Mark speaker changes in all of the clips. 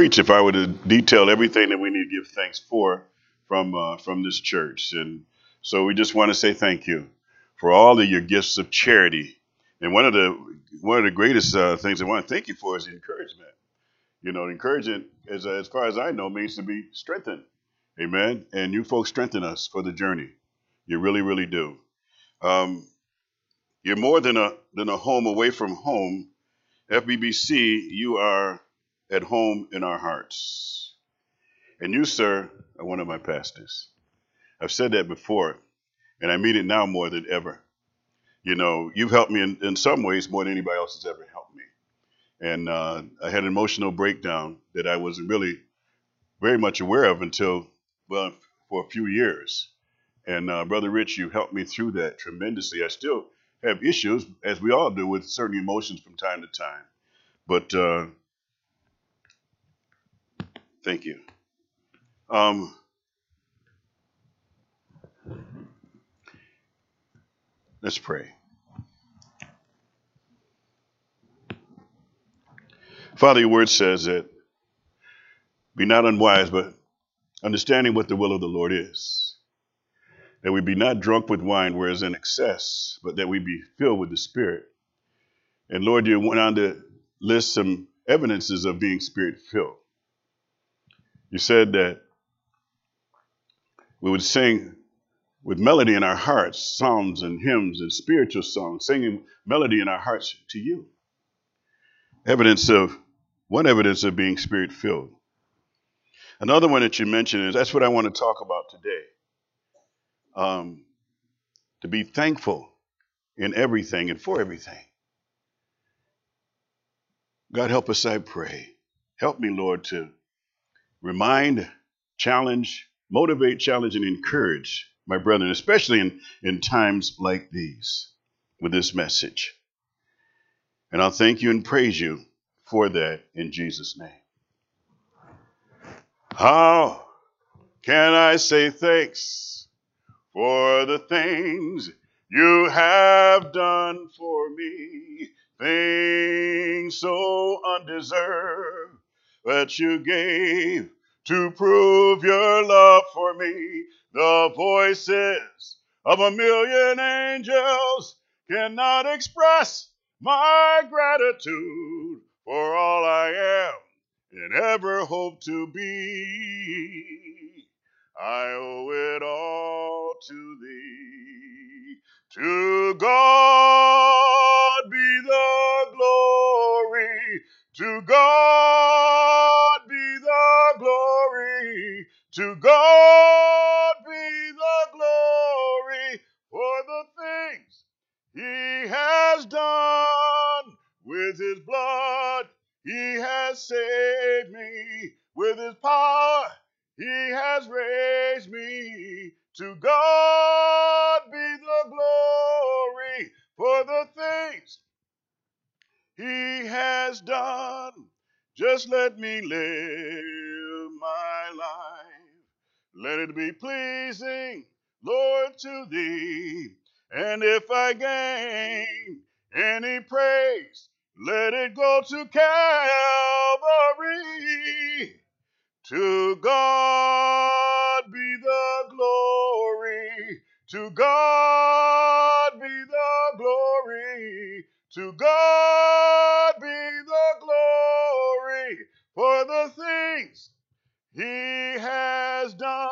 Speaker 1: preach if I were to detail everything that we need to give thanks for from this church. And so we just want to say thank you for all of your gifts of charity. And one of the greatest things I want to thank you for is encouragement. You know, encouragement, as far as I know, means to be strengthened. Amen. And you folks strengthen us for the journey. You really, really do. Um, you're more than a home away from home. FBBC, you are at home in our hearts. And you, sir, are one of my pastors. I've said that before, and I mean it now more than ever. You know, you've helped me in some ways more than anybody else has ever helped me. And I had an emotional breakdown that I wasn't really very much aware of until, well, for a few years. And Brother Rich, you helped me through that tremendously. I still have issues, as we all do, with certain emotions from time to time. But thank you. Let's pray. Father, your word says that be not unwise, but understanding what the will of the Lord is. That we be not drunk with wine, whereas in excess, but that we be filled with the Spirit. And Lord, you went on to list some evidences of being Spirit filled. You said that we would sing with melody in our hearts, psalms and hymns and spiritual songs, singing melody in our hearts to you. One evidence of being Spirit filled. Another one that you mentioned is that's what I want to talk about today. To be thankful in everything and for everything. God, help us, I pray. Help me, Lord, to remind, challenge, motivate, challenge, and encourage my brethren, especially in times like these with this message. And I'll thank you and praise you for that in Jesus' name. How can I say thanks for the things you have done for me? Things so undeserved that you gave to prove your love for me. The voices of a million angels cannot express my gratitude for all I am and ever hope to be. I owe it all to thee. To God be the glory. To God be the glory. To God be the glory for the things he has done. With his blood he has saved me. With his power he has raised me. To God be the glory for the things he has done. Just let me live my life. Let it be pleasing, Lord, to thee. And if I gain any praise, let it go to Calvary. To God be the glory. To God be the glory. To God be the glory for the things he has done.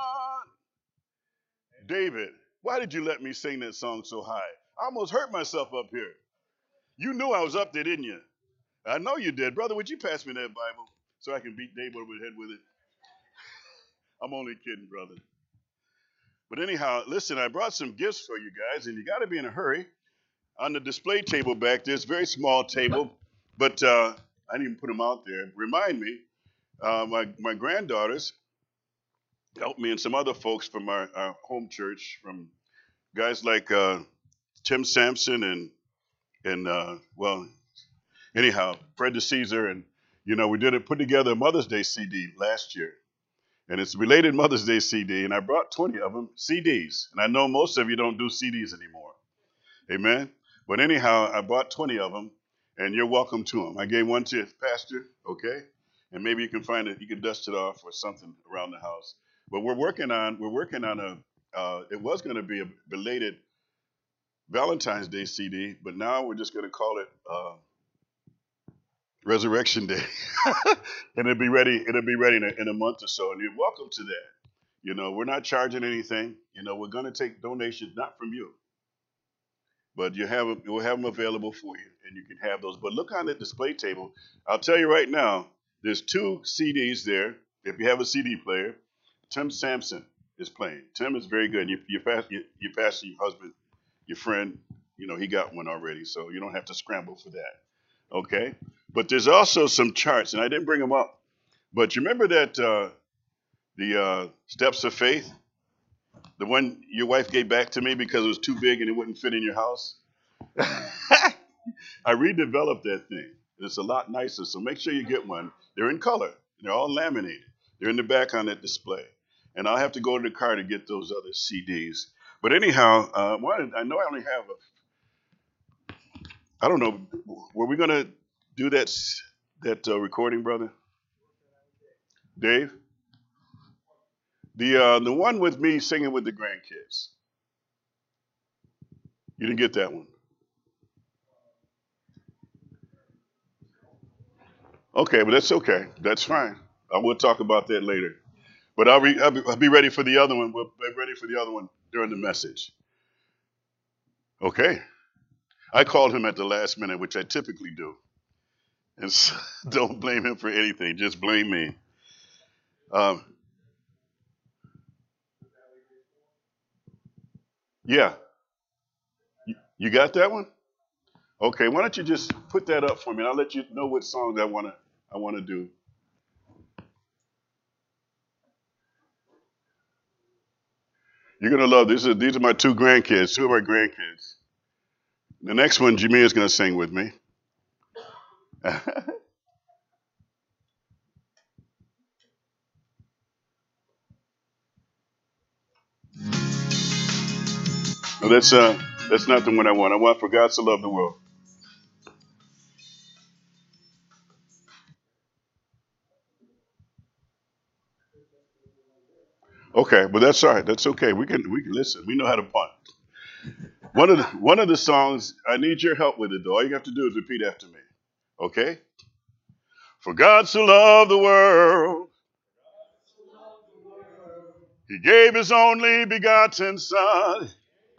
Speaker 1: David, why did you let me sing that song so high? I almost hurt myself up here. You knew I was up there, didn't you? I know you did. Brother, would you pass me that Bible so I can beat David over the head with it? I'm only kidding, brother. But anyhow, listen, I brought some gifts for you guys, and you got to be in a hurry. On the display table back there, it's a very small table, but I didn't even put them out there. Remind me, my granddaughters helped me and some other folks from our home church, from guys like Tim Sampson and anyhow, Fred DeCesar, and we put together a Mother's Day CD last year. And it's a related Mother's Day CD, and I brought 20 of them, CDs. And I know most of you don't do CDs anymore. Amen? But anyhow, I bought 20 of them, and you're welcome to them. I gave one to the pastor, okay? and maybe you can find it. You can dust it off or something around the house. But we're working on a. It was going to be a belated Valentine's Day CD, but now we're just going to call it Resurrection Day, and it'll be ready. It'll be ready in a month or so, and you're welcome to that. We're not charging anything. We're going to take donations, not from you, but we'll have them available for you, and you can have those. But look on the display table. I'll tell you right now, there's two CDs there. If you have a CD player, Tim Sampson is playing. Tim is very good. You pass your husband, your friend. He got one already, so you don't have to scramble for that. Okay. But there's also some charts, and I didn't bring them up. But you remember that the Steps of Faith, the one your wife gave back to me because it was too big and it wouldn't fit in your house. I redeveloped that thing. It's a lot nicer, so make sure you get one. They're in color. They're all laminated. They're in the back on that display. And I'll have to go to the car to get those other CDs. But anyhow, I know I only have I don't know. Were we going to do that recording, brother? Dave? The one with me singing with the grandkids. You didn't get that one. Okay, but that's okay. That's fine. I will talk about that later. But I'll be ready for the other one. We'll be ready for the other one during the message. Okay. I called him at the last minute, which I typically do. And so, don't blame him for anything. Just blame me. Um, yeah. You got that one? Okay. Why don't you just put that up for me? And I'll let you know what songs I wanna do. You're gonna love this. These are my two grandkids, two of my grandkids. The next one, Jameer is gonna sing with me. No, that's not the one I want. I want For God to Love the World. Okay, but that's all right. That's okay. We can listen. We know how to punt. One of the songs, I need your help with it though. All you have to do is repeat after me. Okay? For God so loved the world, He gave His only begotten Son,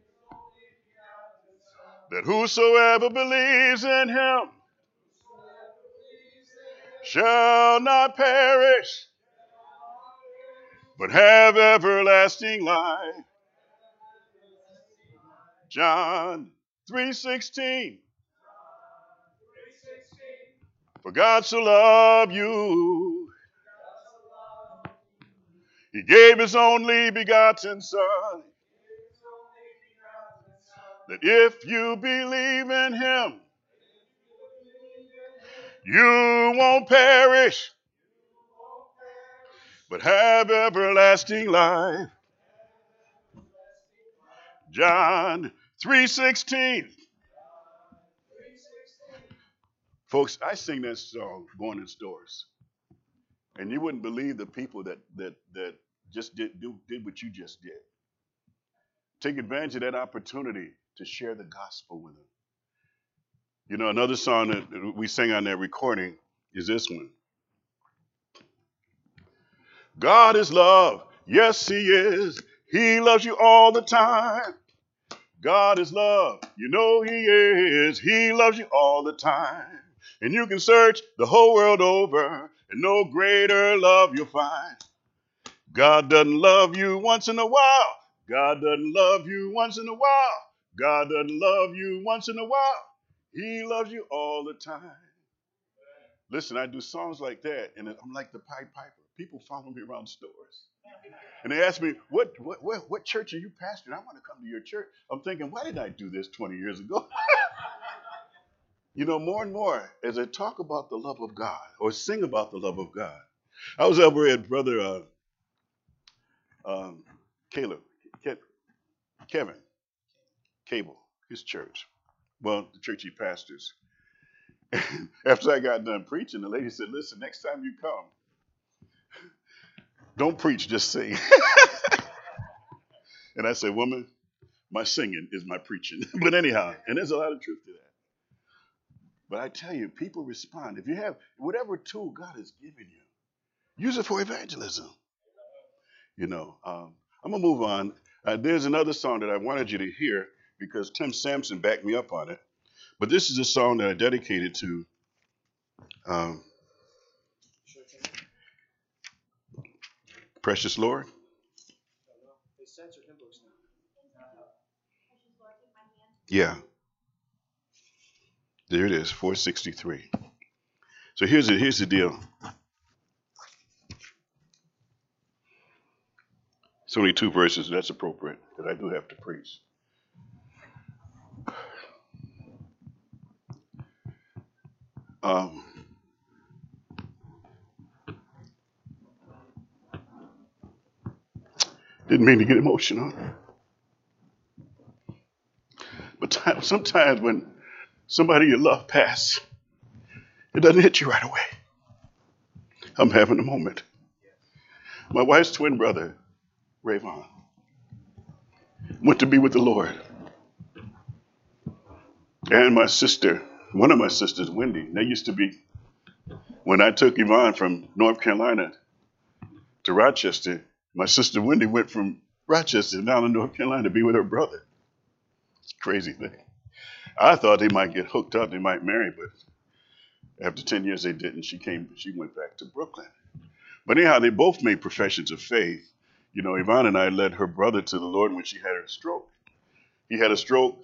Speaker 1: that whosoever believes in Him shall not perish, but have everlasting life. John 3:16. For God so loved you, He gave His only begotten Son, that if you believe in Him, you won't perish, but have everlasting life. John 3:16. Folks, I sing that song going in stores, and you wouldn't believe the people that just did what you just did. Take advantage of that opportunity to share the gospel with them. Another song that we sing on that recording is this one. God is love. Yes, He is. He loves you all the time. God is love. You know He is. He loves you all the time. And you can search the whole world over, and no greater love you'll find. God doesn't love you once in a while. God doesn't love you once in a while. God doesn't love you once in a while. He loves you all the time. Listen, I do songs like that, and I'm like the Pied Piper. People follow me around stores. And they ask me, what church are you pastoring? I want to come to your church. I'm thinking, why did I do this 20 years ago? More and more, as I talk about the love of God or sing about the love of God, I was over at Brother um, Caleb, Kevin Cable, his church. Well, the church he pastors. After I got done preaching, the lady said, listen, next time you come, don't preach, just sing. And I said, woman, my singing is my preaching. But anyhow, and there's a lot of truth to that. But I tell you, people respond. If you have whatever tool God has given you, use it for evangelism. I'm going to move on. There's another song that I wanted you to hear because Tim Sampson backed me up on it. But this is a song that I dedicated to um, Precious Lord. Yeah, there it is, 463. So here's the deal. It's only 2 verses. That's appropriate because I do have to preach. Um, didn't mean to get emotional, but sometimes when somebody you love pass, it doesn't hit you right away. I'm having a moment. My wife's twin brother, Rayvon, went to be with the Lord. And my sister, one of my sisters, Wendy, they used to be, when I took Yvonne from North Carolina to Rochester, my sister Wendy went from Rochester down to North Carolina to be with her brother. It's a crazy thing. I thought they might get hooked up, they might marry, but after 10 years they didn't. She went back to Brooklyn. But anyhow, they both made professions of faith. Yvonne and I led her brother to the Lord when she had her stroke. He had a stroke,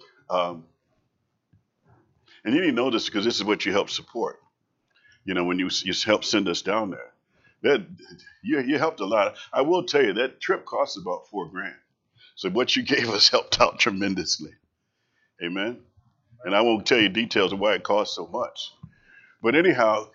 Speaker 1: and you didn't know this because this is what you help support. When you help send us down there, that you helped a lot. I will tell you that trip cost about $4,000. So what you gave us helped out tremendously. Amen. And I won't tell you details of why it cost so much. But anyhow,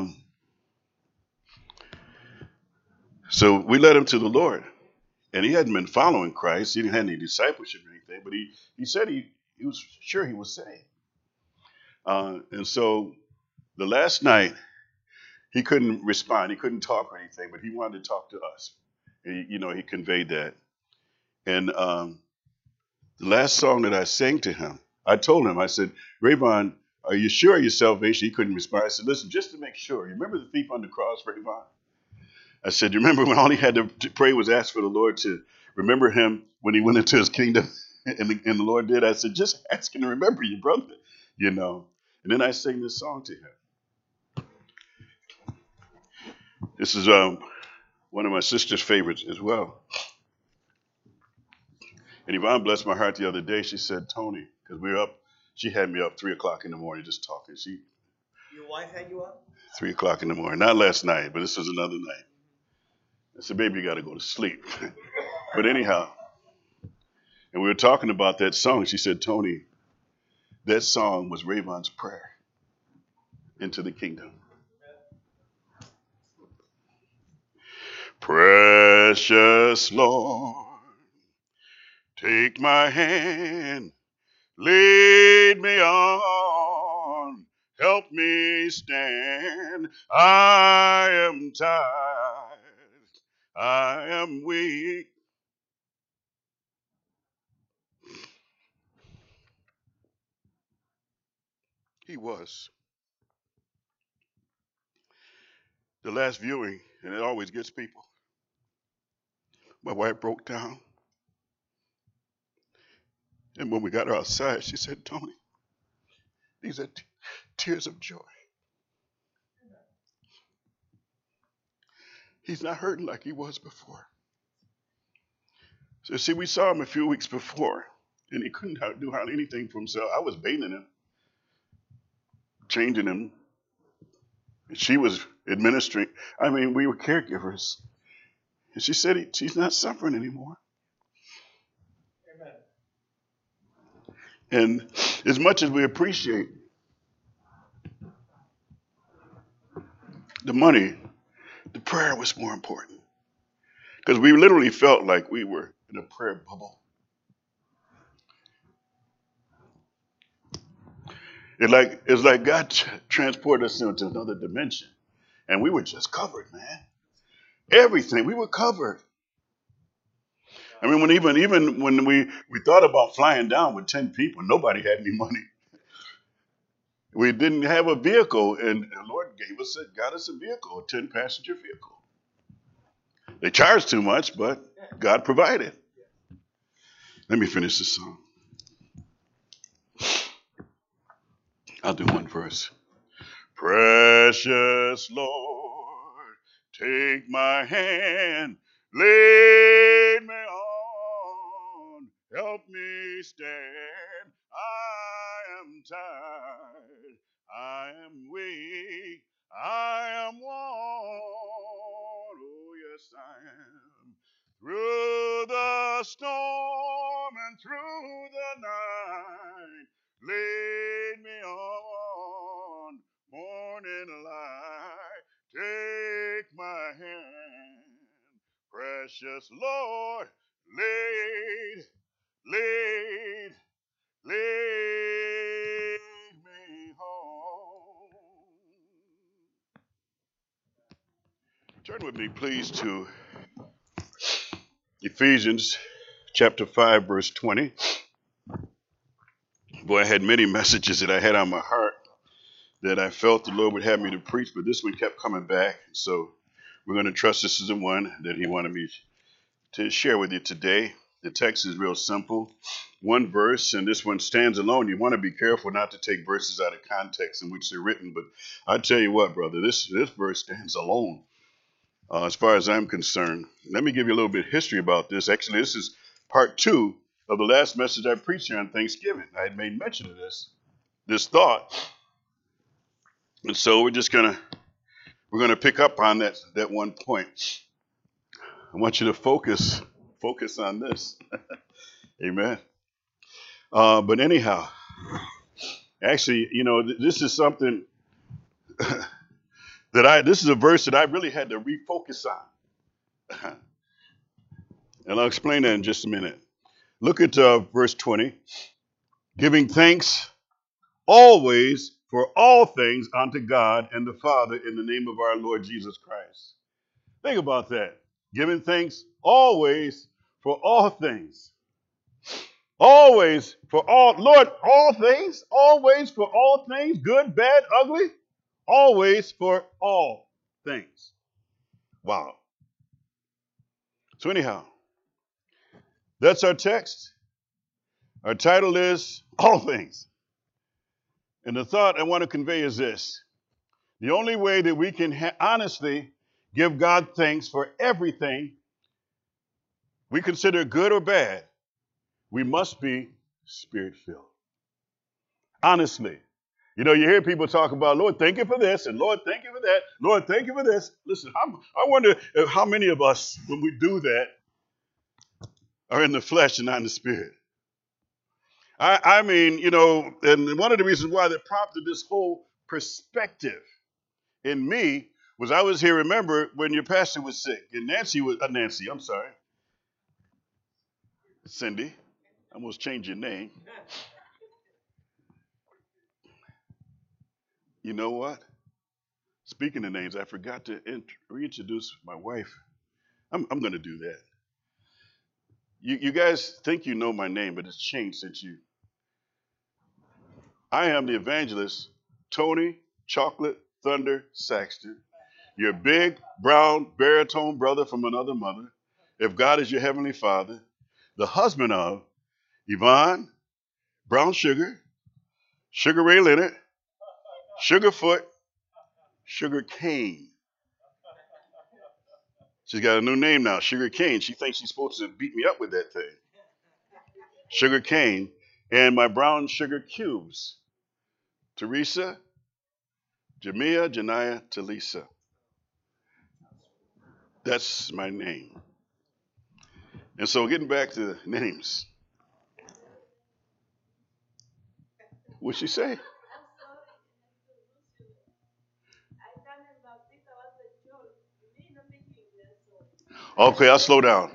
Speaker 1: so we led him to the Lord. And he hadn't been following Christ. He didn't have any discipleship or anything, but he said he was sure he was saved. And so the last night, he couldn't respond. He couldn't talk or anything, but he wanted to talk to us. He conveyed that. And the last song that I sang to him, I told him, I said, Rayvon, are you sure of your salvation? He couldn't respond. I said, listen, just to make sure, you remember the thief on the cross, Rayvon? I said, you remember when all he had to pray was ask for the Lord to remember him when he went into his kingdom? And the Lord did. I said, just ask him to remember you, brother. And then I sang this song to him. This is one of my sister's favorites as well. And Yvonne blessed my heart the other day. She said, Tony, because we were up, she had me up 3 o'clock in the morning just talking.
Speaker 2: Your wife had you up?
Speaker 1: 3 o'clock in the morning. Not last night, but this was another night. I said, baby, you got to go to sleep. But anyhow, and we were talking about that song. She said, Tony, that song was Rayvon's prayer into the kingdom. Precious Lord, take my hand, lead me on, help me stand. I am tired, I am weak. He was. The last viewing, and it always gets people. My wife broke down. And when we got her outside, she said, Tony, these are tears of joy. He's not hurting like he was before. So see, we saw him a few weeks before, and he couldn't do hardly anything for himself. I was bathing him, changing him. And she was administering. I mean, we were caregivers. And she said she's not suffering anymore.
Speaker 2: Amen.
Speaker 1: And as much as we appreciate the money, the prayer was more important. Because we literally felt like we were in a prayer bubble. It's like God transported us into another dimension, and we were just covered, man. Everything we were covered. I mean, when even when we thought about flying down with 10 people, nobody had any money. We didn't have a vehicle, and the Lord got us a vehicle, a 10-passenger vehicle. They charged too much, but God provided. Let me finish this song. I'll do one verse. Precious Lord, take my hand, lead me on, help me stand. I am tired, I am weak, I am worn. Oh, yes, I am. Through the storm and through the night, lead me on, morning light, take my hand, precious Lord, lead, lead me home. Turn with me, please, to Ephesians chapter 5, verse 20. Boy, I had many messages that I had on my heart that I felt the Lord would have me to preach, but this one kept coming back. So we're going to trust this is the one that He wanted me to share with you today. The text is real simple. One verse, and this one stands alone. You want to be careful not to take verses out of context in which they're written, but I tell you what, brother, this verse stands alone as far as I'm concerned. Let me give you a little bit of history about this. Actually, this is part 2 of the last message I preached here on Thanksgiving. I had made mention of this thought. And so we're gonna pick up on that one point. I want you to focus on this. Amen. But anyhow, actually, this is something this is a verse that I really had to refocus on. And I'll explain that in just a minute. Look at verse 20. Giving thanks always for all things unto God and the Father in the name of our Lord Jesus Christ. Think about that. Giving thanks always for all things. Always for all, Lord, all things, always for all things, good, bad, ugly, always for all things. Wow. So anyhow, that's our text. Our title is All Things. And the thought I want to convey is this. The only way that we can honestly give God thanks for everything we consider good or bad, we must be Spirit-filled. Honestly. You hear people talk about, Lord, thank you for this, and Lord, thank you for that. Lord, thank you for this. Listen, I wonder how many of us, when we do that, are in the flesh and not in the spirit. I mean, and one of the reasons why that prompted this whole perspective in me was I was here, remember, when your pastor was sick, and Cindy, I almost changed your name. You know what? Speaking of names, I forgot to reintroduce my wife. I'm going to do that. You guys think you know my name, but it's changed since you. I am the evangelist, Tony Chocolate Thunder Saxton, your big, brown, baritone brother from another mother, if God is your heavenly Father, the husband of Yvonne, Brown Sugar, Sugar Ray Leonard, Sugarfoot, Sugar Cane. She's got a new name now, Sugar Cane. She thinks she's supposed to beat me up with that thing. Sugar Cane. And my brown sugar cubes, Teresa, Jamia, Janiyah, Talisa. That's my name. And so getting back to the names. What'd she say? Okay, I'll slow down.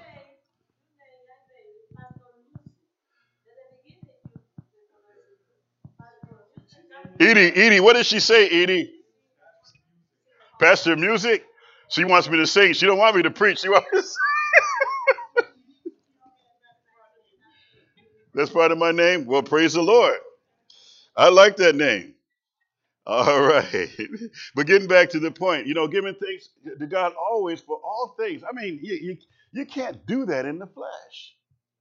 Speaker 1: Edie, what did she say, Edie? Pastor Music? She wants me to sing. She don't want me to preach. She wants me to sing. That's part of my name. Well, praise the Lord. I like that name. All right. But getting back to the point, giving thanks to God always for all things. I mean, you can't do that in the flesh.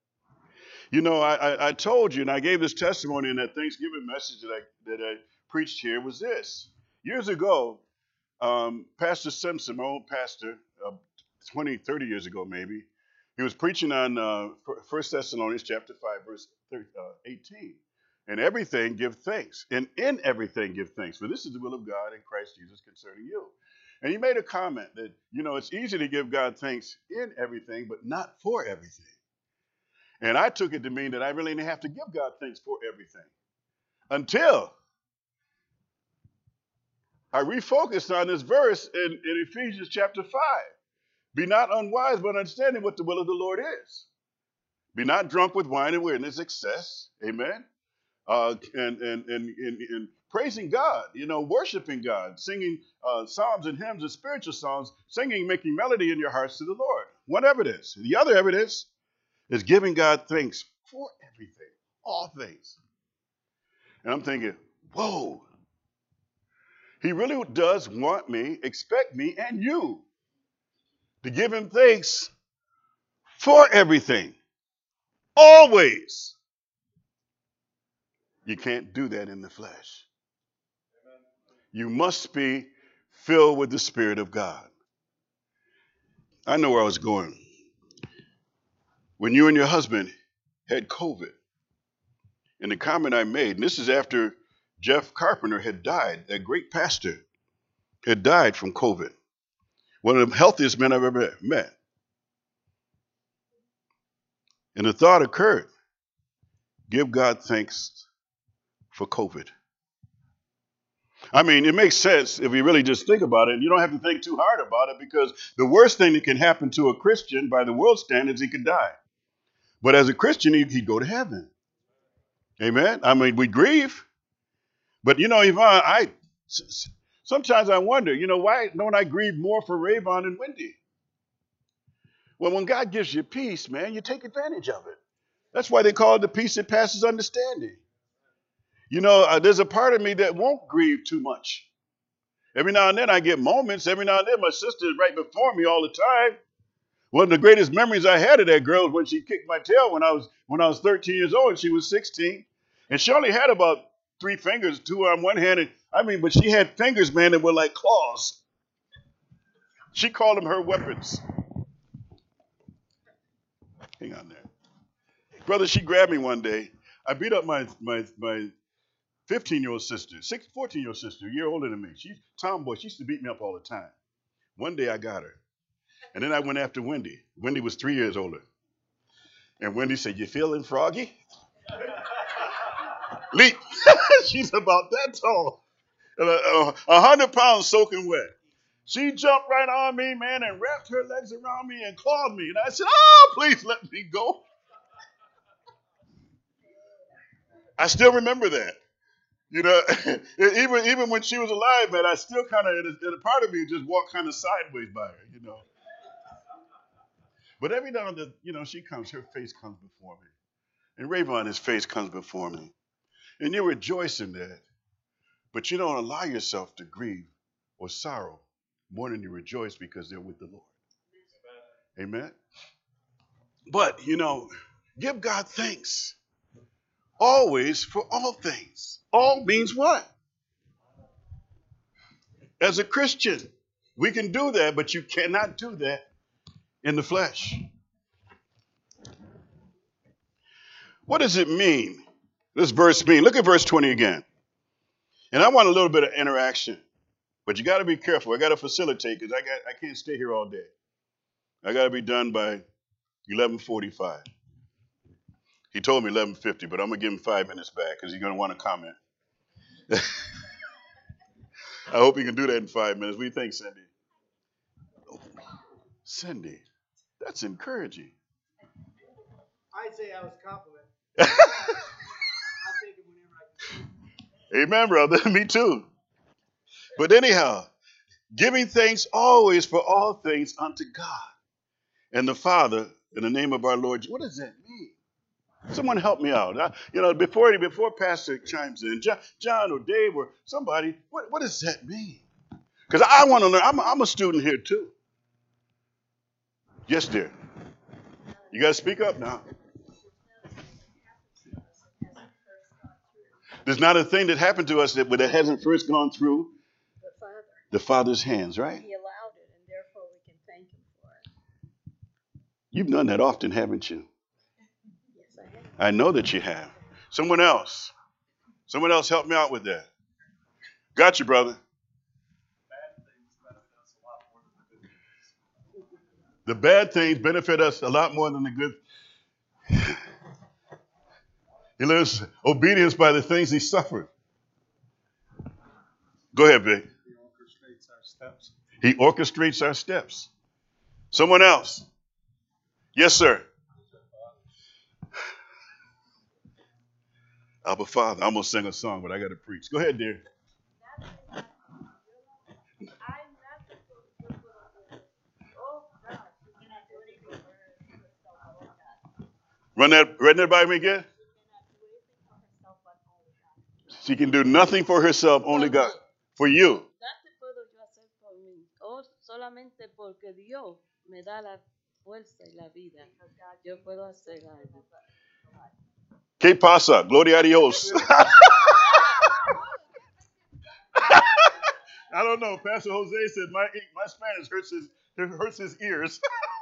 Speaker 1: I told you, and I gave this testimony in that Thanksgiving message that I preached here was this. Years ago, Pastor Simpson, my old pastor, 20, 30 years ago maybe, he was preaching on 1 Thessalonians chapter 5, verse 18. And everything give thanks. And in everything give thanks. For this is the will of God in Christ Jesus concerning you. And he made a comment that, it's easy to give God thanks in everything, but not for everything. And I took it to mean that I really didn't have to give God thanks for everything until I refocused on this verse in Ephesians chapter 5. Be not unwise, but understanding what the will of the Lord is. Be not drunk with wine and wickedness, excess. Amen. And praising God, worshiping God, singing psalms and hymns and spiritual songs, singing, making melody in your hearts to the Lord. One evidence. The other evidence is giving God thanks for everything, all things. And I'm thinking, whoa, he really does want me, expect me, and you to give him thanks for everything, always. You can't do that in the flesh. You must be filled with the Spirit of God. I know where I was going. When you and your husband had COVID, and the comment I made, and this is after Jeff Carpenter had died, that great pastor had died from COVID. One of the healthiest men I've ever met. And the thought occurred, give God thanks for COVID. I mean, it makes sense if you really just think about it. You don't have to think too hard about it because the worst thing that can happen to a Christian by the world standards, he could die. But as a Christian, he'd go to heaven. Amen. I mean, we grieve. But, Yvonne, sometimes I wonder, why don't I grieve more for Rayvon and Wendy? Well, when God gives you peace, man, you take advantage of it. That's why they call it the peace that passes understanding. There's a part of me that won't grieve too much. Every now and then I get moments. Every now and then my sister is right before me all the time. One of the greatest memories I had of that girl was when she kicked my tail when I was 13 years old and she was 16. And she only had about 3 fingers, 2 on one hand. But she had fingers, man, that were like claws. She called them her weapons. Hang on there. Brother, she grabbed me one day. I beat up my 15-year-old sister, 14-year-old sister, a year older than me. She's tomboy. She used to beat me up all the time. One day I got her. And then I went after Wendy. Wendy was 3 years older. And Wendy said, you feeling froggy? Leap. She's about that tall. 100 pounds soaking wet. She jumped right on me, man, and wrapped her legs around me and clawed me. And I said, oh, please let me go. I still remember that. Even when she was alive, man, I still kind of, in a part of me, just walked kind of sideways by her, But every now and then, she comes, her face comes before me. And Rayvon, his face comes before me. And you rejoice in that. But you don't allow yourself to grieve or sorrow more than you rejoice because they're with the Lord. Amen? But, give God thanks. Always for all things. All means what? As a Christian, we can do that, but you cannot do that in the flesh. What does it mean? This verse mean? Look at verse 20 again. And I want a little bit of interaction, but you got to be careful. I got to facilitate because I can't stay here all day. I got to be done by 11:45. He told me 11:50, but I'm gonna give him 5 minutes back because he's gonna want to comment. I hope he can do that in 5 minutes. What do you think, Cindy? Oh, Cindy, that's encouraging.
Speaker 2: I'd say I was complimented. I'll take it whenever I can.
Speaker 1: Amen, brother. Me too. But anyhow, giving thanks always for all things unto God and the Father in the name of our Lord. What does that mean? Someone help me out. Before Pastor chimes in, John or Dave or somebody, what does that mean? Because I want to learn. I'm a student here too. Yes, dear. You got to speak up now. There's not a thing that happened to us that hasn't first gone through the Father's hands, right?
Speaker 3: He allowed it, and therefore we can thank him for it.
Speaker 1: You've done that often, haven't you?
Speaker 3: Yes, I have.
Speaker 1: I know that you have. Someone else help me out with that. Got you, brother. The bad things benefit us a lot more than the good. He learns obedience by the things he suffered. Go ahead, Vic.
Speaker 2: He orchestrates our steps.
Speaker 1: He orchestrates our steps. Someone else. Yes, sir. Abba Father. I'm going to sing a song, but I got to preach. Go ahead, dear. Run that by me again. She can do nothing for herself, only God. For you.
Speaker 3: Solamente porque Dios me da la fuerza y la vida, yo puedo hacer algo.
Speaker 1: ¿Qué pasa? Gloria a Dios. I don't know. Pastor Jose said my Spanish hurts his ears.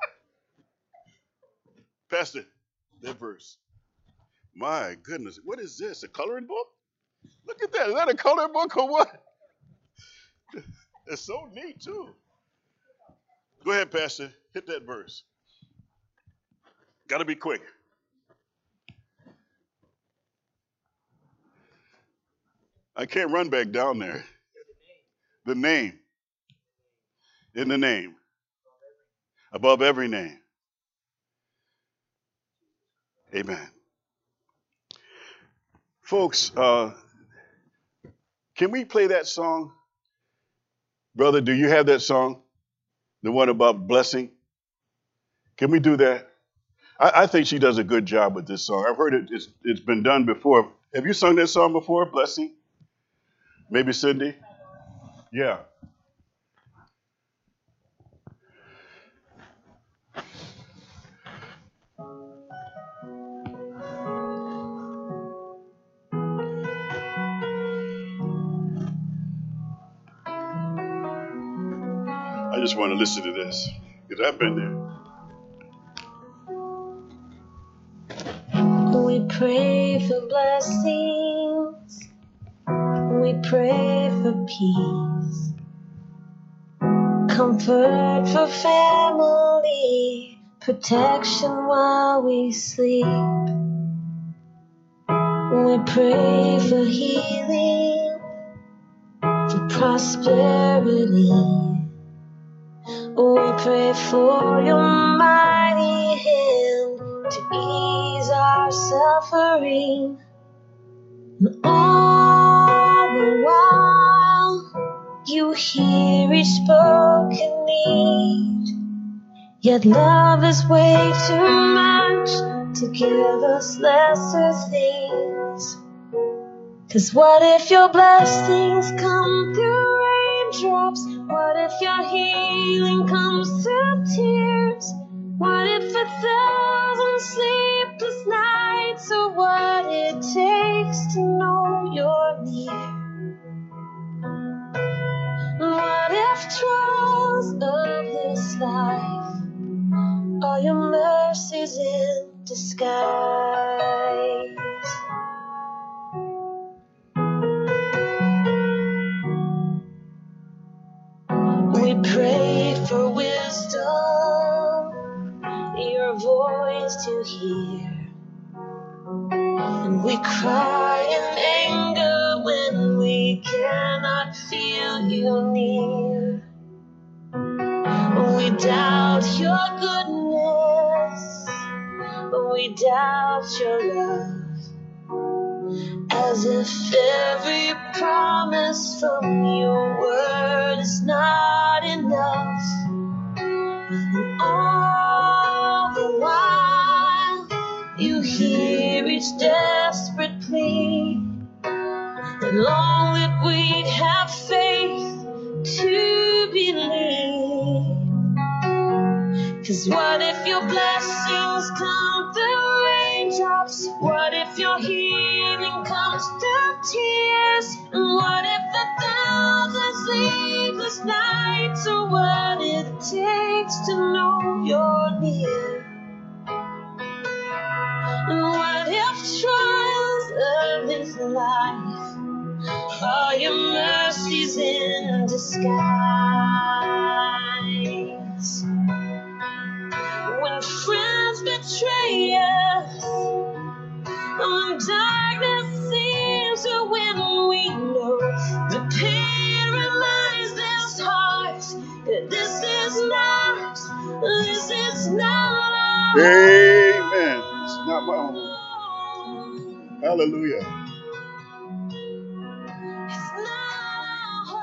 Speaker 1: Pastor, that verse. My goodness, what is this? A coloring book? Look at that. Is that a coloring book or what? It's so neat too. Go ahead, Pastor. Hit that verse. Got to be quick. I can't run back down there. The name. In the name. Above every name. Amen. Folks, can we play that song? Brother, do you have that song? The one about blessing? Can we do that? I think she does a good job with this song. I've heard it's been done before. Have you sung that song before, Blessing? Maybe Cindy? Yeah. I just want to listen to this because I've been there.
Speaker 4: We pray for blessings. We pray for peace. Comfort for family. Protection while we sleep. We pray for healing. For prosperity. We pray for your mighty hand to ease our suffering. And all the while, you hear each spoken need. Yet love is way too much to give us lesser things. 'Cause what if your blessings come through raindrops? What if your healing comes through tears? What if 1,000 sleepless nights are what it takes to know you're near? What if trials of this life are your mercies in disguise? We pray for wisdom, your voice to hear. And we cry in anger when we cannot feel you near. We doubt your goodness, we doubt your love. as if every promise from your word is not enough. And all the while, you hear each desperate plea, and long that we'd have faith to believe. 'Cause what if your blessings come through raindrops? What if your healing comes through tears? And what if the 1,000 sleepless nights are what it takes to know you're near? And what if trials of this life are your mercies in disguise? When friends betray us, when darkness seems to win, we know the pain reminds this heart that this is not our
Speaker 1: Amen. It's not my home.
Speaker 4: home.
Speaker 1: Hallelujah.
Speaker 4: It's not our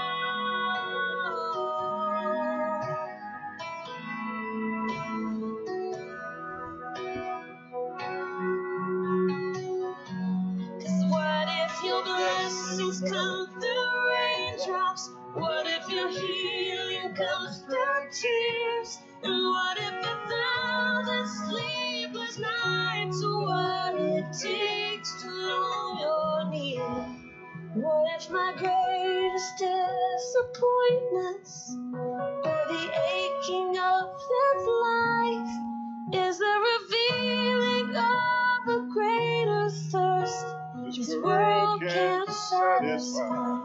Speaker 4: home. 'Cause what if your blessings come through raindrops? What if your healing comes through tears? And what if 1,000 sleepless nights are what it takes to know you're near? What if my greatest disappointments or the aching of this life is the revealing of a greater thirst this world can't satisfy?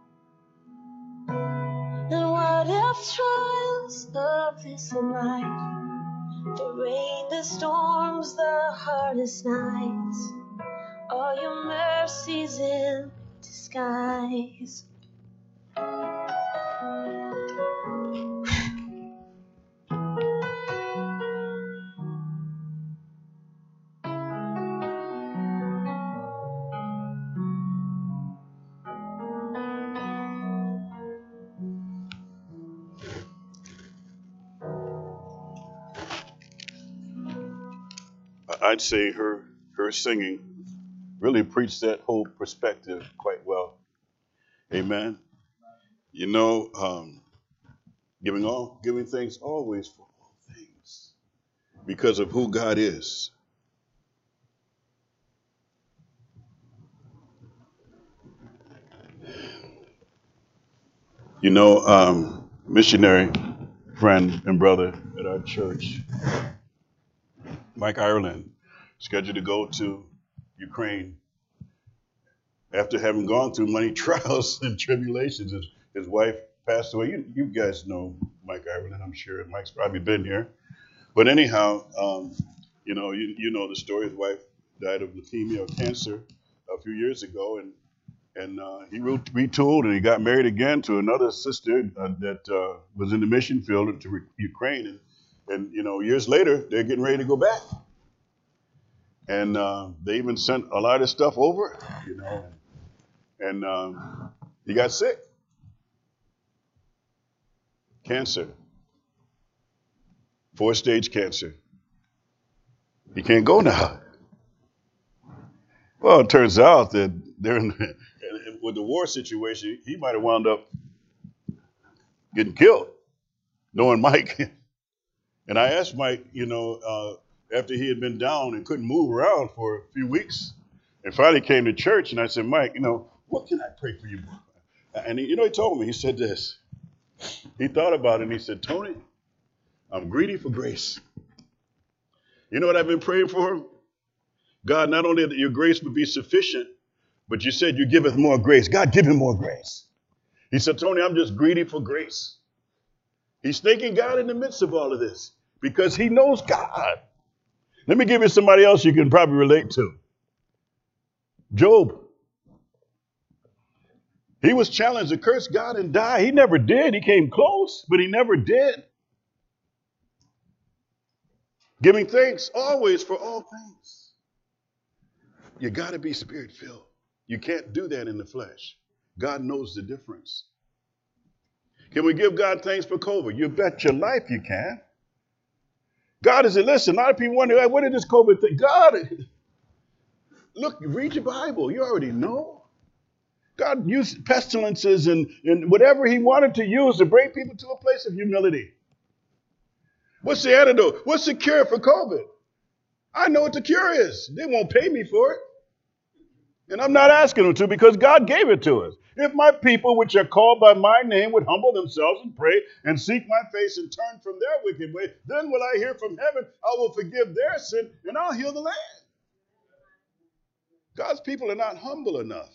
Speaker 4: And what if trials of this life, the rain, the storms, the hardest nights, are your mercies in disguise?
Speaker 1: I'd say her singing really preached that whole perspective quite well. Amen. You know, giving thanks always for all things because of who God is. You know, missionary friend and brother at our church, Mike Ireland, scheduled to go to Ukraine after having gone through many trials and tribulations. His wife passed away. You guys know Mike Ireland, I'm sure. Mike's probably been here. But anyhow, you know the story. His wife died of leukemia or cancer a few years ago, and he retooled and he got married again to another sister that was in the mission field to Ukraine, and you know years later they're getting ready to go back, and they even sent a lot of stuff over, you know, and he got sick, cancer, 4-stage cancer. He can't go now. Well, it turns out that they're with the war situation, he might have wound up getting killed, knowing Mike. And I asked Mike, you know, after he had been down and couldn't move around for a few weeks, and finally came to church, and I said, Mike, you know, what can I pray for you? And he told me, he said this. He thought about it, and he said, Tony, I'm greedy for grace. You know what I've been praying for? God, not only that your grace would be sufficient, but you said you giveth more grace. God, give him more grace. He said, Tony, I'm just greedy for grace. He's thanking God in the midst of all of this because he knows God. Let me give you somebody else you can probably relate to. Job. He was challenged to curse God and die. He never did. He came close, but he never did. Giving thanks always for all things. You got to be spirit-filled. You can't do that in the flesh. God knows the difference. Can we give God thanks for COVID? You bet your life you can. God is, listen, a lot of people wonder, what did this COVID thing? God, look, read your Bible. You already know. God used pestilences and whatever he wanted to use to bring people to a place of humility. What's the antidote? What's the cure for COVID? I know what the cure is. They won't pay me for it. And I'm not asking them to because God gave it to us. If my people, which are called by my name, would humble themselves and pray and seek my face and turn from their wicked way, then will I hear from heaven, I will forgive their sin and I'll heal the land. God's people are not humble enough.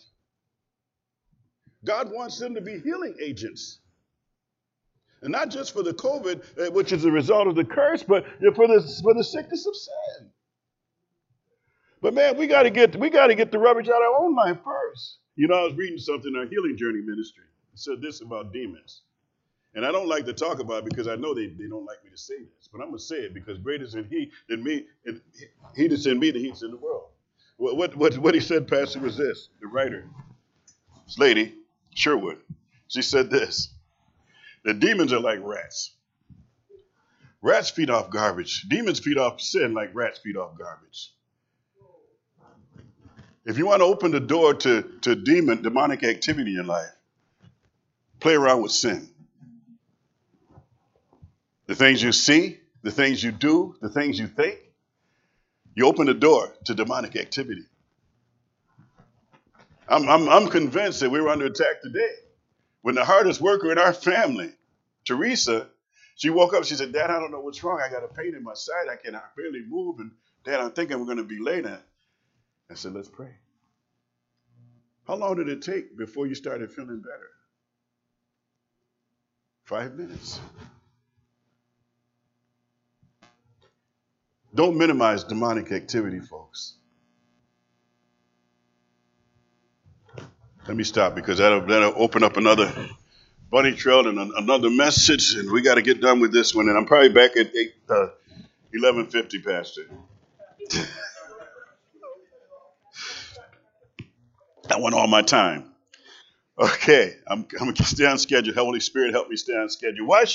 Speaker 1: God wants them to be healing agents. And not just for the COVID, which is a result of the curse, but for the sickness of sin. But man, we got to get the rubbish out of our own life first. You know, I was reading something in our Healing Journey ministry. It said this about demons. And I don't like to talk about it because I know they don't like me to say this. But I'm going to say it because greater is in he than me. And he that's in me than he's in the world. What he said, Pastor, was this. The writer, this lady, Sherwood, she said this. The demons are like rats. Rats feed off garbage. Demons feed off sin like rats feed off garbage. If you want to open the door to demonic activity in your life, play around with sin. The things you see, the things you do, the things you think, you open the door to demonic activity. I'm convinced that we were under attack today. When the hardest worker in our family, Teresa, she woke up, she said, Dad, I don't know what's wrong. I got a pain in my side. I cannot barely move. And Dad, I'm thinking we're going to be late. I said, let's pray. How long did it take before you started feeling better? 5 minutes. Don't minimize demonic activity, folks. Let me stop because that'll open up another bunny trail and another message, and we got to get done with this one. And I'm probably back at 11:50, Pastor. I want all my time. Okay, I'm going to stay on schedule. Holy Spirit, help me stay on schedule. Why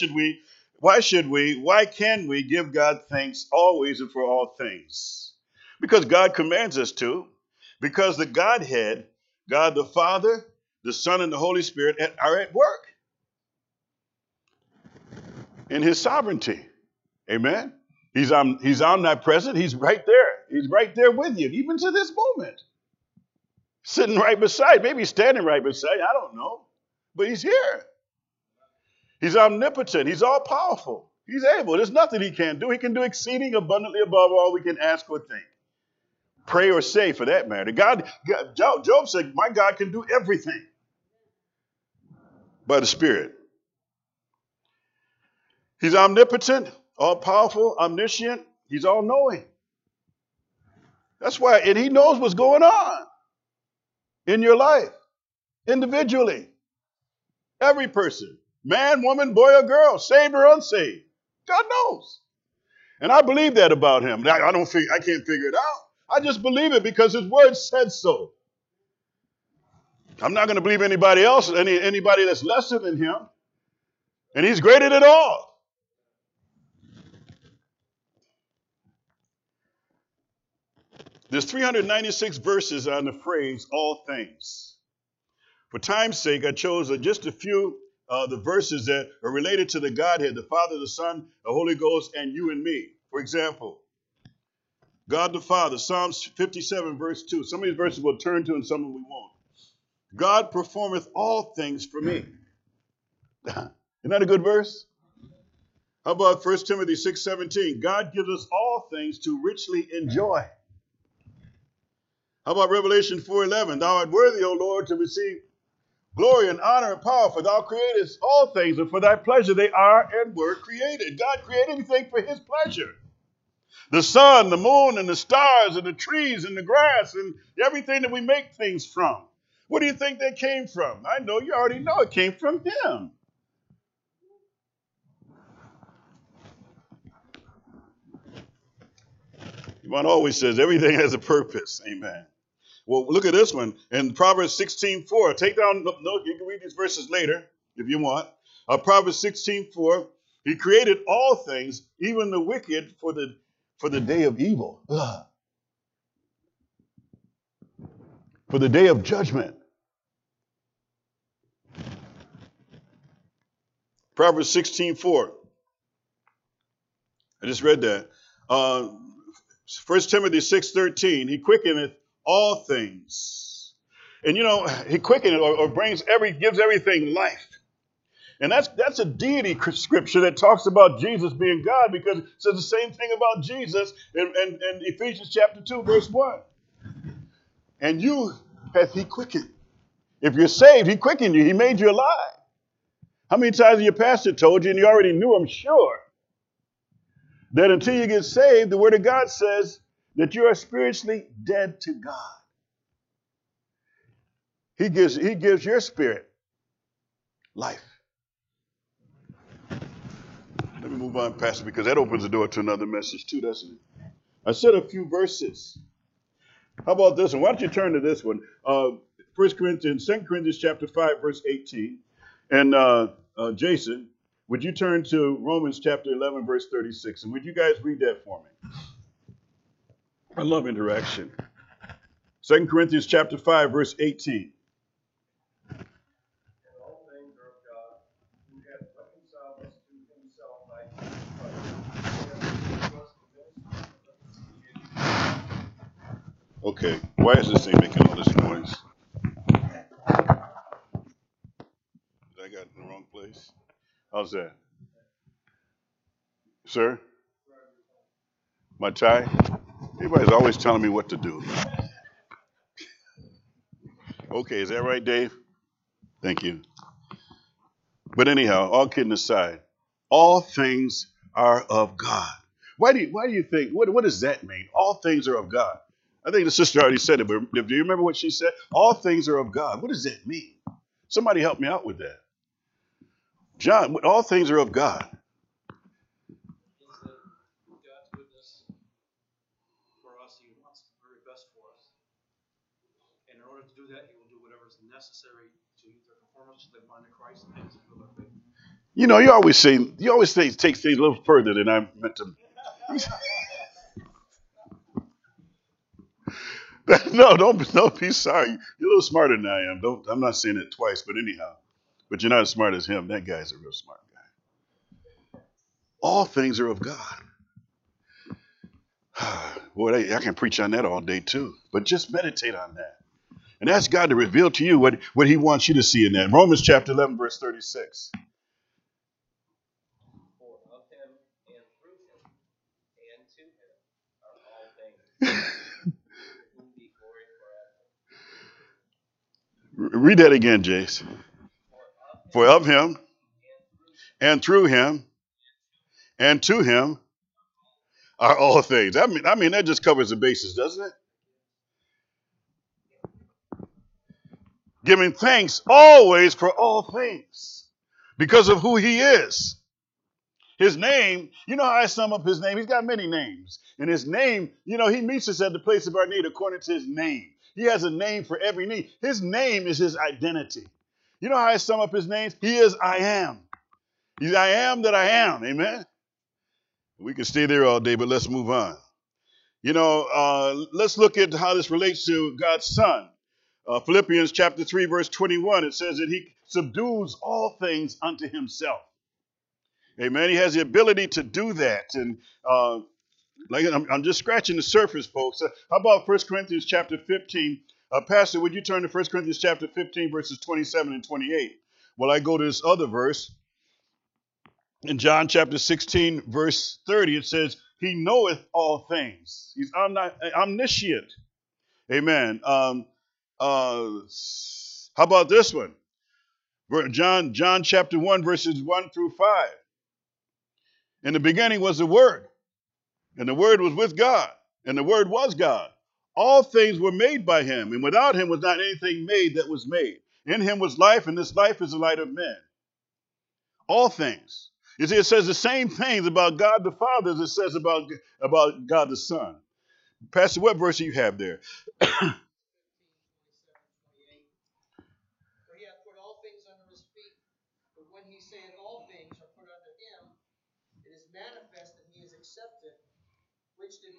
Speaker 1: can we give God thanks always and for all things? Because God commands us to. Because the Godhead, God the Father, the Son, and the Holy Spirit are at work in his sovereignty. Amen? He's omnipresent. He's right there. He's right there with you, even to this moment. Sitting right beside, maybe standing right beside, I don't know. But he's here. He's omnipotent. He's all powerful. He's able. There's nothing he can't do. He can do exceeding abundantly above all we can ask or think. Pray or say, for that matter. Job said, my God can do everything by the Spirit. He's omnipotent, all powerful, omniscient. He's all knowing. That's why, and he knows what's going on in your life, individually. Every person, man, woman, boy, or girl, saved or unsaved. God knows. And I believe that about him. I can't figure it out. I just believe it because his word said so. I'm not going to believe anybody else, anybody that's lesser than him. And he's greater than all. There's 396 verses on the phrase, all things. For time's sake, I chose just a few the verses that are related to the Godhead, the Father, the Son, the Holy Ghost, and you and me. For example, God the Father, Psalms 57, verse 2. Some of these verses we'll turn to and some of them we won't. God performeth all things for me. Isn't that a good verse? How about 1 Timothy 6:17? God gives us all things to richly enjoy. How about Revelation 4:11? Thou art worthy, O Lord, to receive glory and honor and power, for thou createst all things, and for thy pleasure they are and were created. God created everything for his pleasure. The sun, the moon, and the stars, and the trees, and the grass, and everything that we make things from. What do you think they came from? I know you already know it came from him. Yvonne always says everything has a purpose. Amen. Well, look at this one in Proverbs 16:4. Take down note. You can read these verses later if you want. Proverbs 16:4. He created all things, even the wicked, for the day of evil, for the day of judgment. Proverbs 16:4. I just read that. 1 Timothy 6:13. He quickeneth all things. And he quickeneth or gives everything life. And that's a deity scripture that talks about Jesus being God, because it says the same thing about Jesus in Ephesians chapter 2, verse 1. And you hath he quickened. If you're saved, he quickened you. He made you alive. How many times has your pastor told you, and you already knew, I'm sure, that until you get saved, the Word of God says that you are spiritually dead to God. He gives your spirit life. Let me move on, Pastor, because that opens the door to another message too, doesn't it? I said a few verses. How about this one? Why don't you turn to this one? 2 Corinthians chapter 5, verse 18. And Jason, would you turn to Romans chapter 11, verse 36? And would you guys read that for me? I love interaction. 2 Corinthians chapter 5, verse 18. Okay, why is this thing making all this noise? I got it in the wrong place. How's that? Sir? My tie? Everybody's always telling me what to do. Okay, is that right, Dave? Thank you. But anyhow, all kidding aside, all things are of God. Why do you think, what does that mean? All things are of God. I think the sister already said it, but do you remember what she said? All things are of God. What does that mean? Somebody help me out with that. John, all things are of God.
Speaker 2: God's goodness for us. He wants the very best for us. And in order to do that, he will do whatever is necessary to either conform us to the mind of Christ and to build our faith.
Speaker 1: You always take things a little further than I meant to. No, don't be sorry. You're a little smarter than I am. I'm not saying it twice, but anyhow. But you're not as smart as him. That guy's a real smart guy. All things are of God. Boy, I can preach on that all day too. But just meditate on that. And ask God to reveal to you what he wants you to see in that. Romans chapter 11, verse 36.
Speaker 5: For of him and through him and to him are all things. To whom be glory forever.
Speaker 1: Read that again, Jace. For of him and through him and to him are all things. I mean that just covers the bases, doesn't it? Giving thanks always for all things because of who he is. His name, you know how I sum up his name? He's got many names. And his name, he meets us at the place of our need according to his name. He has a name for every need. His name is his identity. You know how I sum up his names? He is I am. He's I am that I am. Amen? We can stay there all day, but let's move on. Let's look at how this relates to God's Son. Philippians chapter 3, verse 21, it says that he subdues all things unto himself. Amen. He has the ability to do that. And I'm just scratching the surface, folks. How about 1 Corinthians chapter 15? Pastor, would you turn to 1 Corinthians chapter 15, verses 27 and 28? Well, I go to this other verse. In John chapter 16, verse 30, it says, he knoweth all things. He's omniscient. Amen. How about this one? John chapter 1, verses 1 through 5. In the beginning was the Word, and the Word was with God, and the Word was God. All things were made by him, and without him was not anything made that was made. In him was life, and this life is the light of men. All things. You see, it says the same things about God the Father as it says about God the Son. Pastor, what verse do you have there?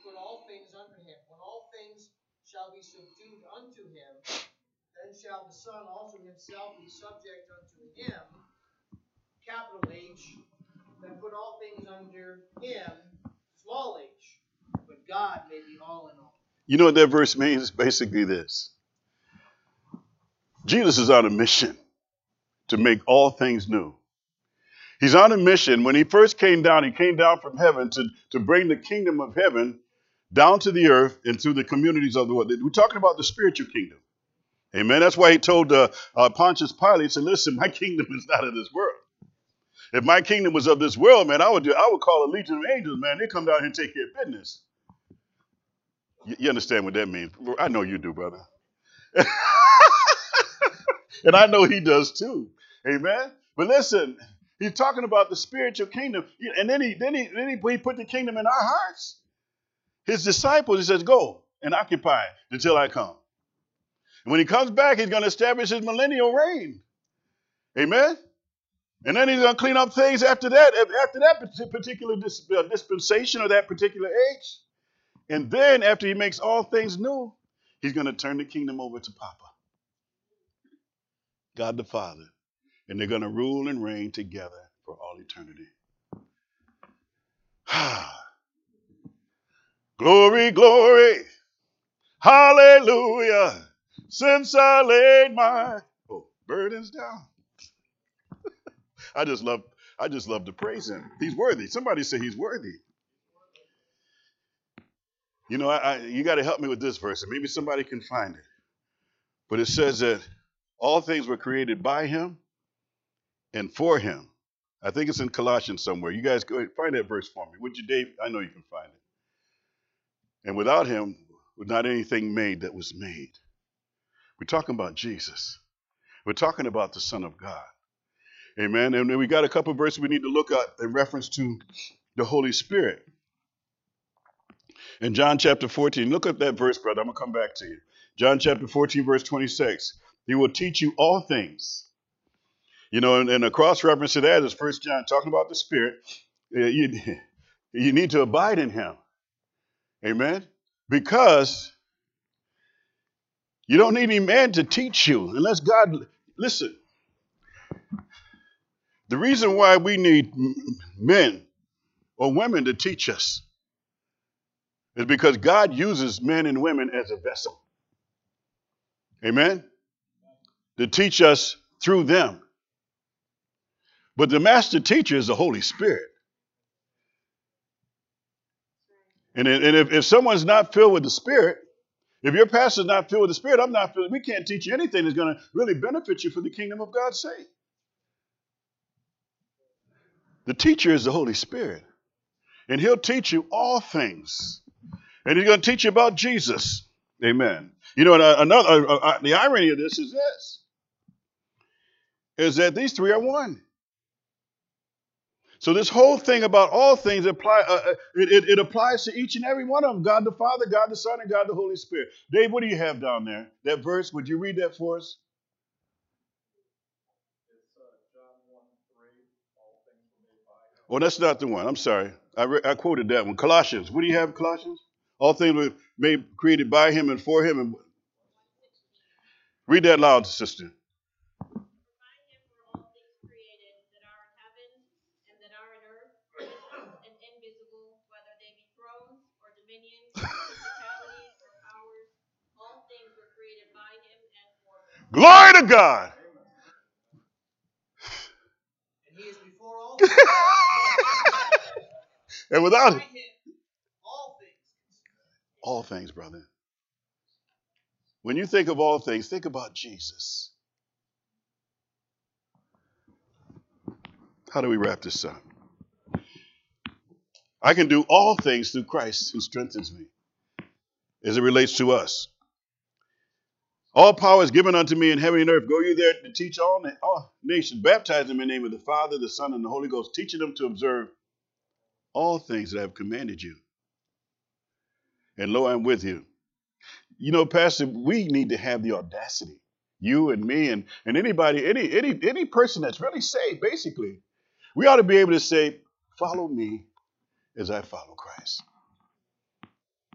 Speaker 6: put all things under him. When all things shall be subdued unto him, then shall the Son also himself be subject unto him, capital H, that put all things under him, small h, but God may be all in all.
Speaker 1: You know what that verse means? It's basically this. Jesus is on a mission to make all things new. He's on a mission. When he first came down, he came down from heaven to bring the kingdom of heaven down to the earth and to the communities of the world. We're talking about the spiritual kingdom. Amen. That's why he told Pontius Pilate, he said, listen, my kingdom is not of this world. If my kingdom was of this world, man, I would call a legion of angels, man. They come down here and take care of business. You understand what that means? I know you do, brother. And I know he does too. Amen. But listen, he's talking about the spiritual kingdom. And then he put the kingdom in our hearts. His disciples, he says, go and occupy it until I come. And when he comes back, he's going to establish his millennial reign. Amen. And then he's going to clean up things after that particular dispensation or that particular age. And then after he makes all things new, he's going to turn the kingdom over to Papa, God the Father. And they're going to rule and reign together for all eternity. Glory, glory, hallelujah, since I laid my burdens down. I just love to praise him. He's worthy. Somebody say he's worthy. You know, you got to help me with this verse, and maybe somebody can find it. But it says that all things were created by him and for him. I think it's in Colossians somewhere. You guys go ahead, find that verse for me. Would you, Dave? I know you can find it. And without him was not anything made that was made. We're talking about Jesus. We're talking about the Son of God. Amen. And then we got a couple of verses we need to look at in reference to the Holy Spirit. In John chapter 14, look at that verse, brother. I'm going to come back to you. John chapter 14, verse 26. He will teach you all things. You know, and a cross reference to that is 1 John, talking about the Spirit. You need to abide in him. Amen. Because you don't need any man to teach you unless God, listen. The reason why we need men or women to teach us is because God uses men and women as a vessel. Amen? To teach us through them. But the master teacher is the Holy Spirit. And if someone's not filled with the Spirit, if your pastor's not filled with the Spirit, I'm not filled. We can't teach you anything that's going to really benefit you for the kingdom of God's sake. The teacher is the Holy Spirit. And he'll teach you all things. And he's going to teach you about Jesus. Amen. You know, the irony of this is that these three are one. So this whole thing about all things it applies to each and every one of them. God the Father, God the Son, and God the Holy Spirit. Dave, what do you have down there? That verse, would you read that for us?
Speaker 2: It's John 1:3. All things were made by him.
Speaker 1: Oh, that's not the one. I'm sorry. I quoted that one. Colossians. What do you have, Colossians? All things were created by him and for him. And read that loud, sister. Glory to God.
Speaker 6: And he is before all things.
Speaker 1: And without him,
Speaker 6: all
Speaker 1: things, brother. When you think of all things, think about Jesus. How do we wrap this up? I can do all things through Christ who strengthens me as it relates to us. All power is given unto me in heaven and earth. Go you there to teach all nations. Baptize them in the name of the Father, the Son, and the Holy Ghost, teaching them to observe all things that I have commanded you. And lo, I'm with you. You know, Pastor, we need to have the audacity, you and me and anybody, any person that's really saved, basically. We ought to be able to say, follow me as I follow Christ.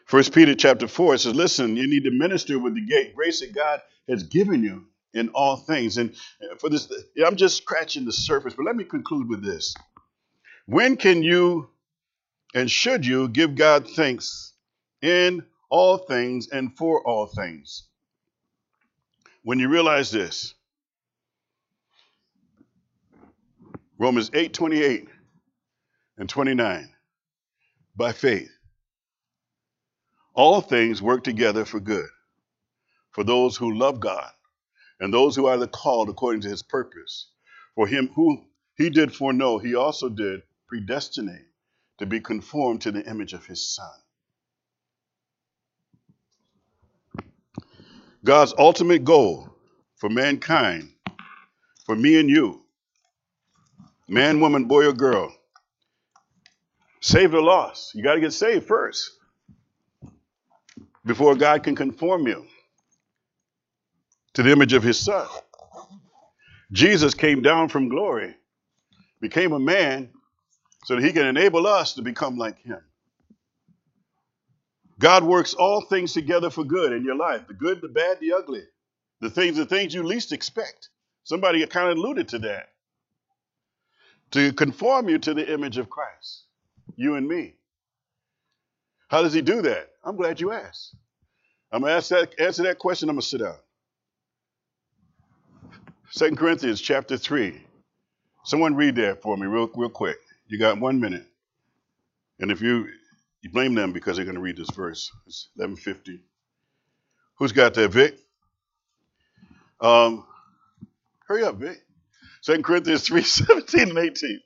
Speaker 1: First Peter chapter 4, it says, listen, you need to minister with the grace that God has given you in all things. And for this, I'm just scratching the surface, but let me conclude with this. When can you and should you give God thanks in all things and for all things? When you realize this, Romans 8:28 and 29, by faith, all things work together for good for those who love God and those who are the called according to his purpose. For him who he did foreknow, he also did predestinate to be conformed to the image of his son. God's ultimate goal for mankind, for me and you, man, woman, boy, or girl, saved or lost. You got to get saved first before God can conform you to the image of his son. Jesus came down from glory, became a man so that he can enable us to become like him. God works all things together for good in your life, the good, the bad, the ugly, the things you least expect. Somebody kind of alluded to that. To conform you to the image of Christ, you and me. How does he do that? I'm glad you asked. I'm going to answer that question. I'm going to sit down. 2 Corinthians chapter 3. Someone read that for me real quick. You got 1 minute. And if you blame them because they're going to read this verse. It's 11:50. Who's got that, Vic? Hurry up, Vic. 2 Corinthians 3:17 and 18.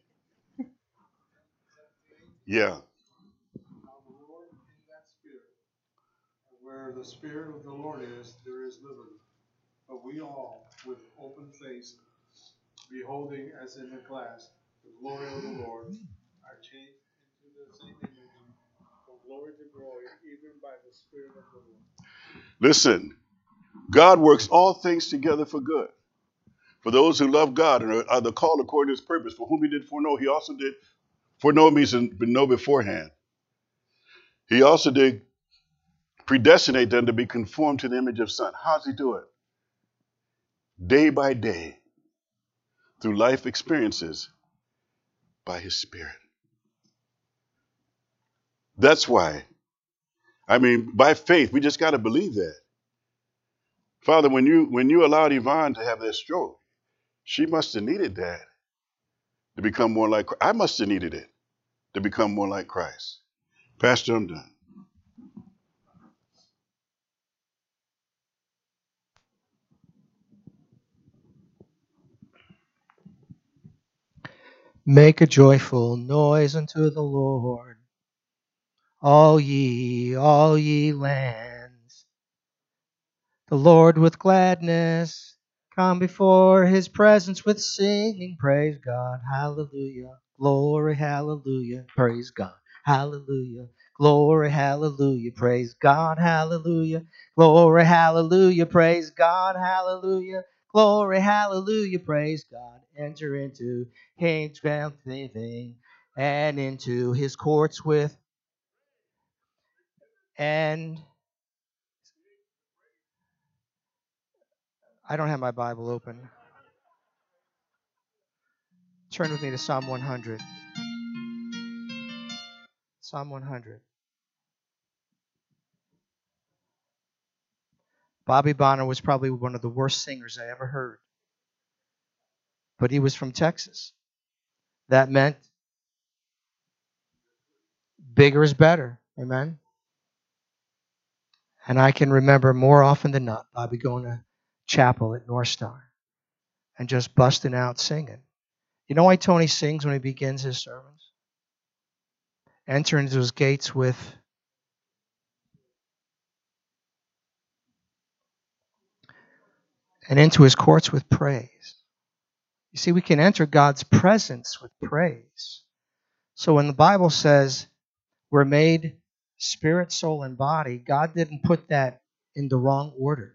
Speaker 1: Yeah.
Speaker 2: Now the Lord is that Spirit, and where the Spirit of the Lord is, there is liberty. But we all, with open face, beholding as in a glass the glory of the Lord, are changed into the same image from glory to glory, even by the Spirit of the Lord.
Speaker 1: Listen, God works all things together for good. For those who love God and are the called according to his purpose, for whom he did foreknow, he also did foreknow means to know beforehand. He also did predestinate them to be conformed to the image of son. How does he do it? Day by day, through life experiences, by his Spirit. That's why, by faith, we just got to believe that. Father, when you allowed Yvonne to have that stroke, she must have needed that to become more like Christ. I must have needed it to become more like Christ. Pastor, I'm done.
Speaker 6: Make a joyful noise unto the Lord, all ye lands. The Lord with gladness, come before his presence with singing. Praise God, hallelujah, glory, hallelujah, praise God, hallelujah, glory, hallelujah, praise God, hallelujah, glory, hallelujah, praise God, hallelujah, glory, hallelujah, praise God. Enter into his thanksgiving and into his courts with and I don't have my Bible open. Turn with me to Psalm 100. Psalm 100. Bobby Bonner was probably one of the worst singers I ever heard. But he was from Texas. That meant bigger is better. Amen? And I can remember more often than not Bobby going to chapel at North Star and just busting out singing. You know why Tony sings when he begins his sermons? Enter into his gates with and into his courts with praise. You see, we can enter God's presence with praise. So when the Bible says we're made spirit, soul, and body, God didn't put that in the wrong order.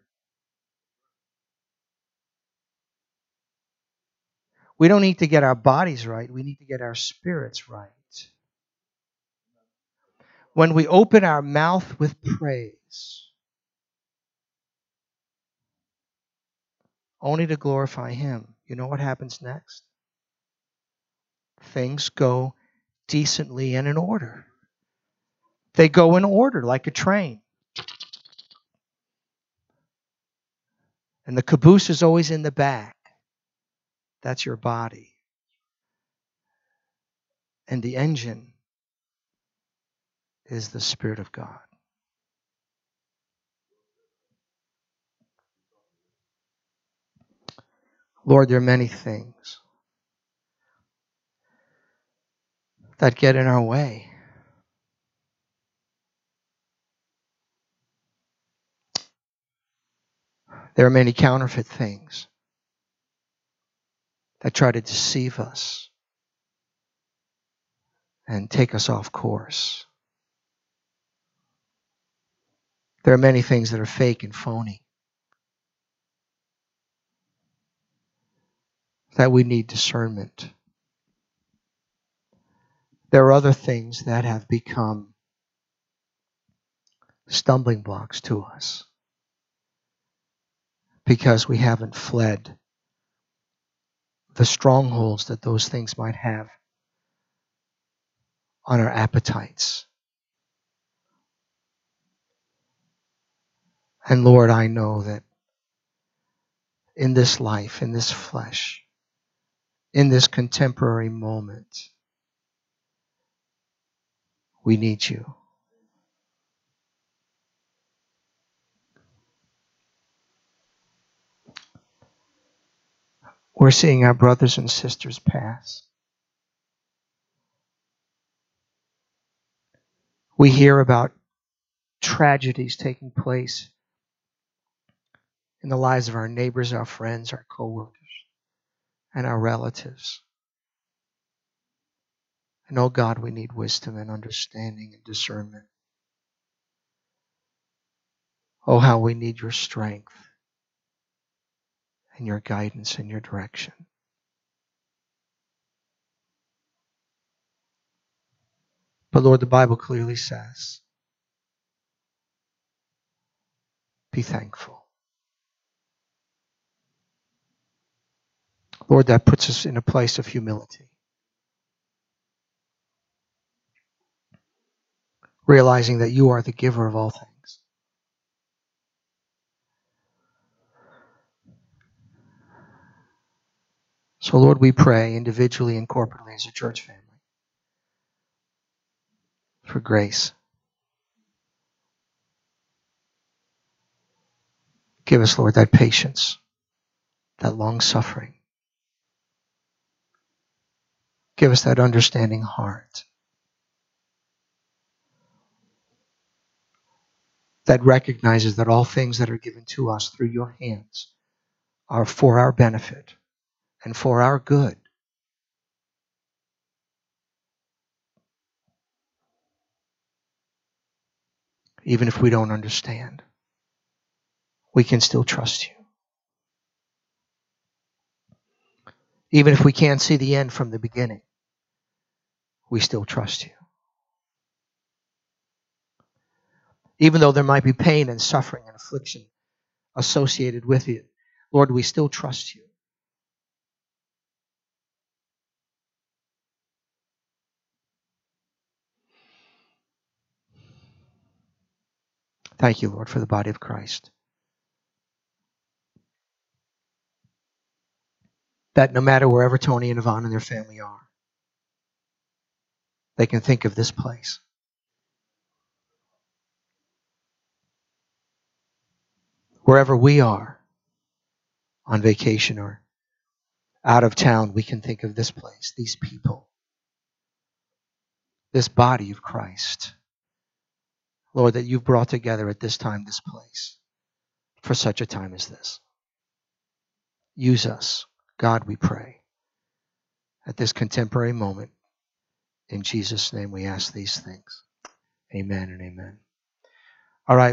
Speaker 6: We don't need to get our bodies right. We need to get our spirits right.
Speaker 7: when we open our mouth with praise, only to glorify Him, you know what happens next? Things go decently and in order. They go in order like a train. And the caboose is always in the back. That's your body. And the engine is the Spirit of God. Lord, there are many things that get in our way. There are many counterfeit things that try to deceive us and take us off course. There are many things that are fake and phony that we need discernment. There are other things that have become stumbling blocks to us because we haven't fled the strongholds that those things might have on our appetites. And Lord, I know that in this life, in this flesh, in this contemporary moment, we need you. We're seeing our brothers and sisters pass. We hear about tragedies taking place in the lives of our neighbors, our friends, our coworkers, and our relatives. And oh God, we need wisdom and understanding and discernment. Oh, how we need your strength and your guidance and your direction. But Lord, the Bible clearly says, be thankful. Lord, that puts us in a place of humility. Realizing that you are the giver of all things. So Lord, we pray individually and corporately as a church family for grace. Give us, Lord, that patience, that long suffering. Give us that understanding heart that recognizes that all things that are given to us through your hands are for our benefit and for our good. Even if we don't understand, we can still trust you. Even if we can't see the end from the beginning, we still trust you. Even though there might be pain and suffering and affliction associated with it, Lord, we still trust you. Thank you, Lord, for the body of Christ. That no matter wherever Tony and Yvonne and their family are, they can think of this place. Wherever we are, on vacation or out of town, we can think of this place, these people, this body of Christ. Lord, that you've brought together at this time, this place, for such a time as this. Use us, God, we pray, at this contemporary moment. In Jesus' name we ask these things. Amen and amen. All right.